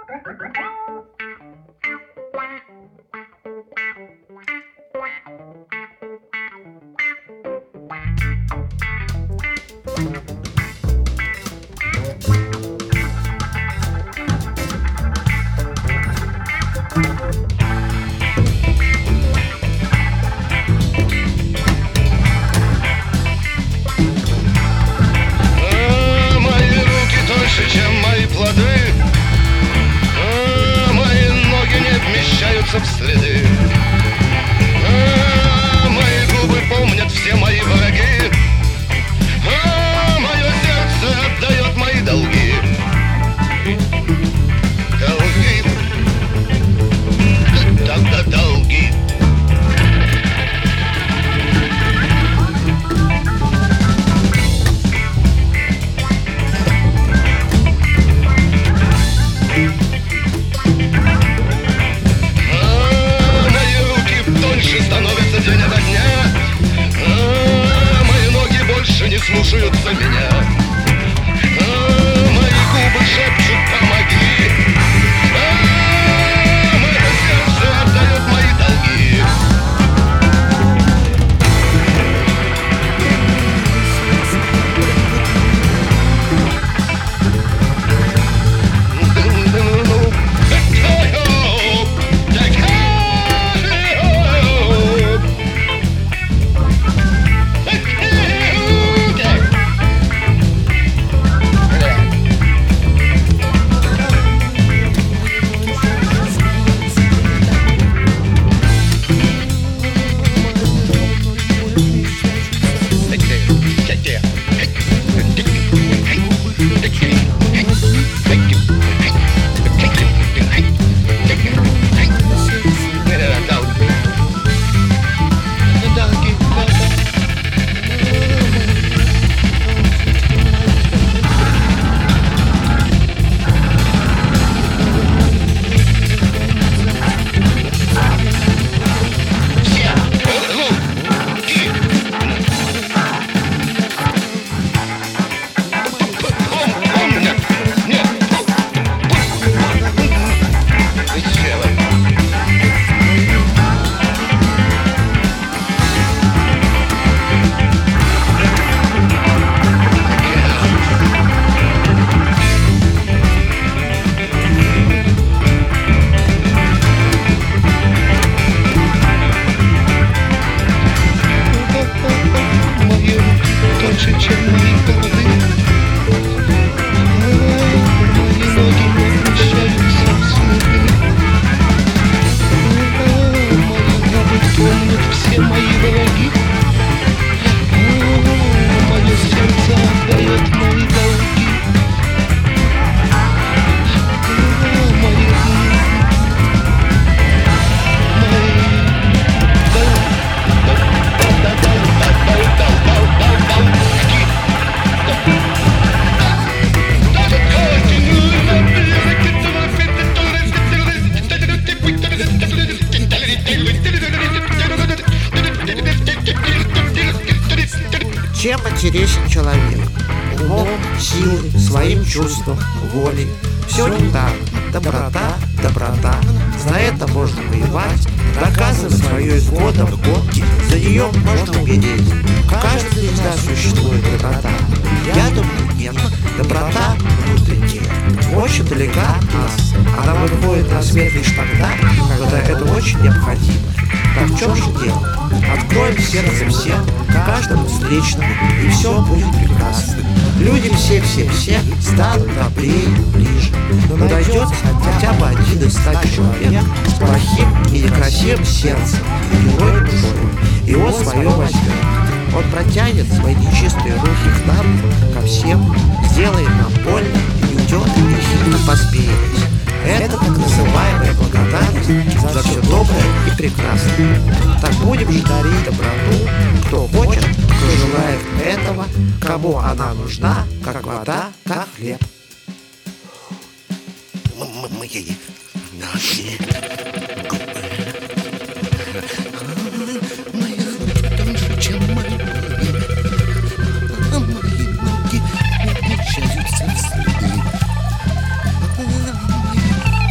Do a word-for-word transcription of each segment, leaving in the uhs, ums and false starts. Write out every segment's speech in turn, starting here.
В следы. А, мои губы помнят все мои враги. А, мое сердце отдает мои долги. Долги. Да-да, долги. Становится день ото дня. А, мои ноги больше не слушаются меня. А, мои губы шепчут «помоги». А, мое сердце отдает мои долги. Чем интересен человек? Умом, силой, своим чувством, волей. Все не так. Доброта, доброта. За это можно воевать, доказывать свое из года в год. За нее можно умереть. В каждой из нас существует доброта. Я думаю, нет. Доброта внутренняя, очень далека от нас. Она выходит на свет лишь тогда, когда это очень необходимо. Так в чем же дело? Откроем сердце всем, каждому встречному, и все будет прекрасно. Люди все-все-все станут добрее, ближе. Но найдется хотя бы один из ста человек с плохим и некрасивым сердцем, герой душой, и он свое возьмет. Он протянет свои нечистые руки к нам, ко всем, сделает нам больно и уйдет, нехильно посмеиваясь. Это так называемая благодарность за все доброе и прекрасное. Так будем же дарить доброту, кто хочет, кто желает этого, кому она нужна, как вода, как хлеб. Мои ноги, губы, мои руки тоньше, чем мои ноги, а мои ноги не вмещаются в следы. Мои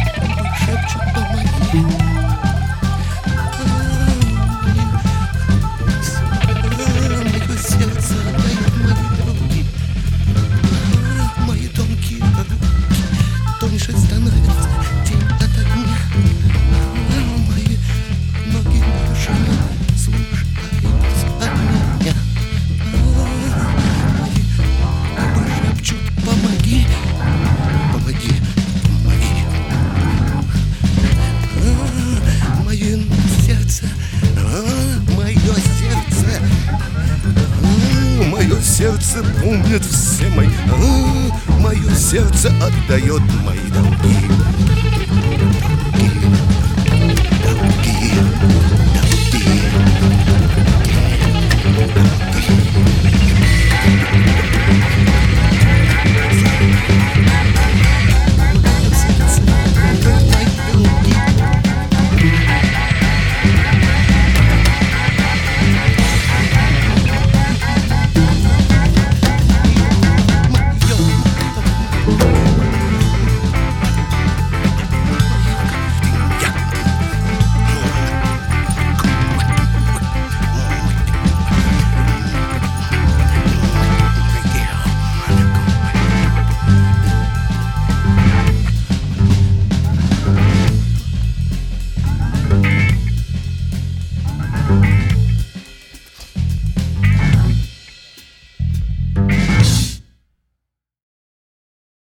сердце помнит все мои, а, мое сердце отдает мои долги.